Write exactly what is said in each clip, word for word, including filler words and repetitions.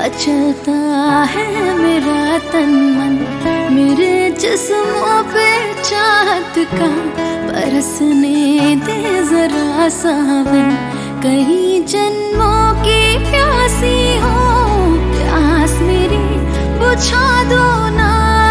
मचलता है मेरा तन मन, मेरे जिस्मों पे चाहत का बरसने दे जरा सावन। कई जन्मों की प्यासी हो, प्यास मेरी बुझा दो ना।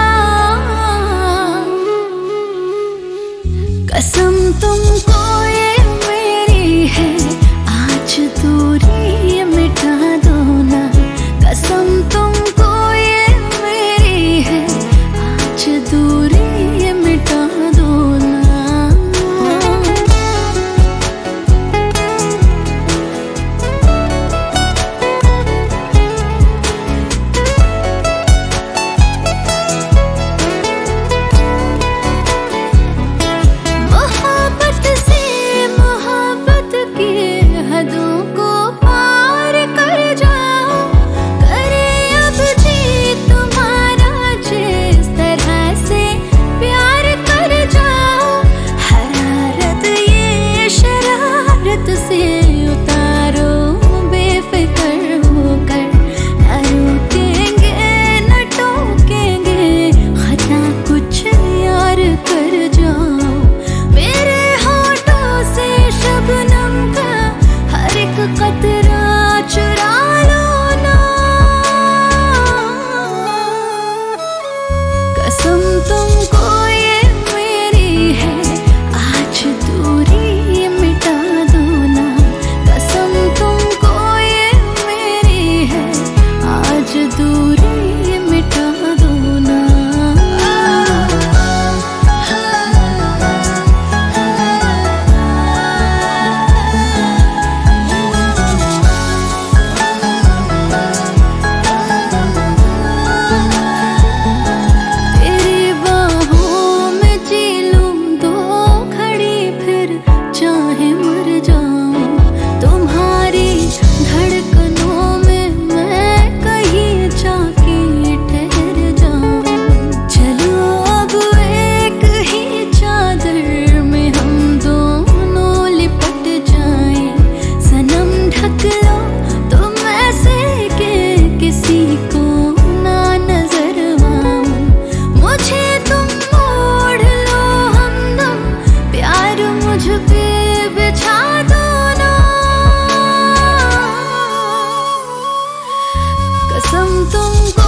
कसम तुमको ये मेरी है, आज दूरी ये मिटा दो ना। कसम तुमको ये मेरी है, आज दूरी ये मिटा दो ना। मोहब्बत से मोहब्बत की हदों को पार कर जाओ, करे अब जी तुम्हारा जिस तरह से प्यार कर जाओ। हरारत ये शरारत से उतारो बेफिक्र होकर, न रोकेंगे न टोकेंगे, खता कुछ यार कर जाओ। मेरे होठों से शबनम का हर एक कतरा चुरा लो ना। कसम तुमको ये मेरी है, आज दूरी ये मिटा दो ना। कसम तुमको ये मेरी है, आज दूरी ये मिटा दो ना। तेरी बाहों में जी लूं दो घड़ी, फिर चाहे मर जाऊं। तुम्हारी धड़कनों में मैं कहीं जाके ठहर जाऊं। चलो अब एक ही चादर में हम दोनों लिपट जाएं। सनम ढक लो तुम ऐसे के किसी को ना नजर आऊं। मुझे तुम मोड़ लो हमदम, प्यार मुझ पे बिछा दो ना। कसम तुमको